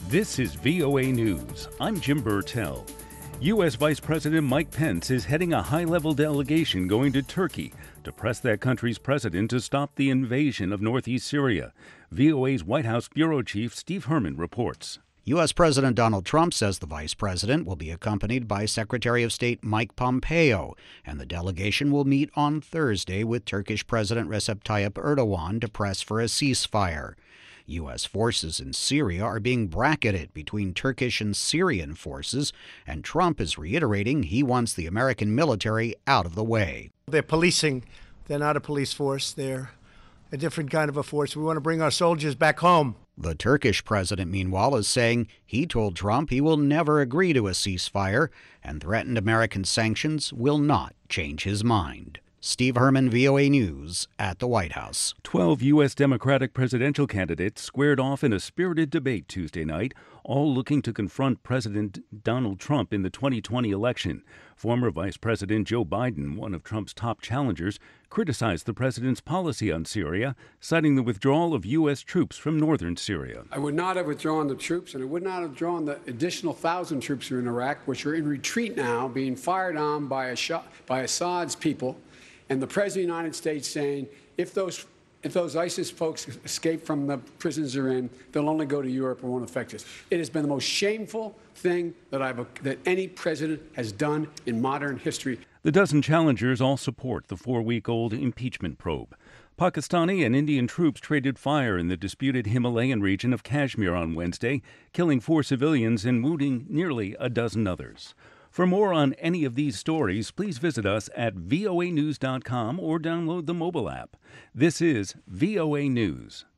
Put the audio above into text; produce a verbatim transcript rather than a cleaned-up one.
This is V O A News. I'm Jim Burtell. U S. Vice President Mike Pence is heading a high-level delegation going to Turkey to press that country's president to stop the invasion of northeast Syria. V O A's White House Bureau Chief Steve Herman reports. U S. President Donald Trump says the vice president will be accompanied by Secretary of State Mike Pompeo, and the delegation will meet on Thursday with Turkish President Recep Tayyip Erdogan to press for a ceasefire. U S forces in Syria are being bracketed between Turkish and Syrian forces, and Trump is reiterating he wants the American military out of the way. They're policing. They're not a police force. They're a different kind of a force. We want to bring our soldiers back home. The Turkish president, meanwhile, is saying he told Trump he will never agree to a ceasefire, and threatened American sanctions will not change his mind. Steve Herman, V O A News, at the White House. Twelve U S. Democratic presidential candidates squared off in a spirited debate Tuesday night, all looking to confront President Donald Trump in the twenty twenty election. Former Vice President Joe Biden, one of Trump's top challengers, criticized the president's policy on Syria, citing the withdrawal of U S troops from northern Syria. I would not have withdrawn the troops, and I would not have drawn the additional thousand troops who are in Iraq, which are in retreat now, being fired on by, a shot, by Assad's people. And the President of the United States saying, if those if those ISIS folks escape from the prisons they're in, they'll only go to Europe and won't affect us. It has been the most shameful thing that I've that any president has done in modern history. The dozen challengers all support the four-week-old impeachment probe. Pakistani and Indian troops traded fire in the disputed Himalayan region of Kashmir on Wednesday, killing four civilians and wounding nearly a dozen others. For more on any of these stories, please visit us at V O A news dot com or download the mobile app. This is V O A News.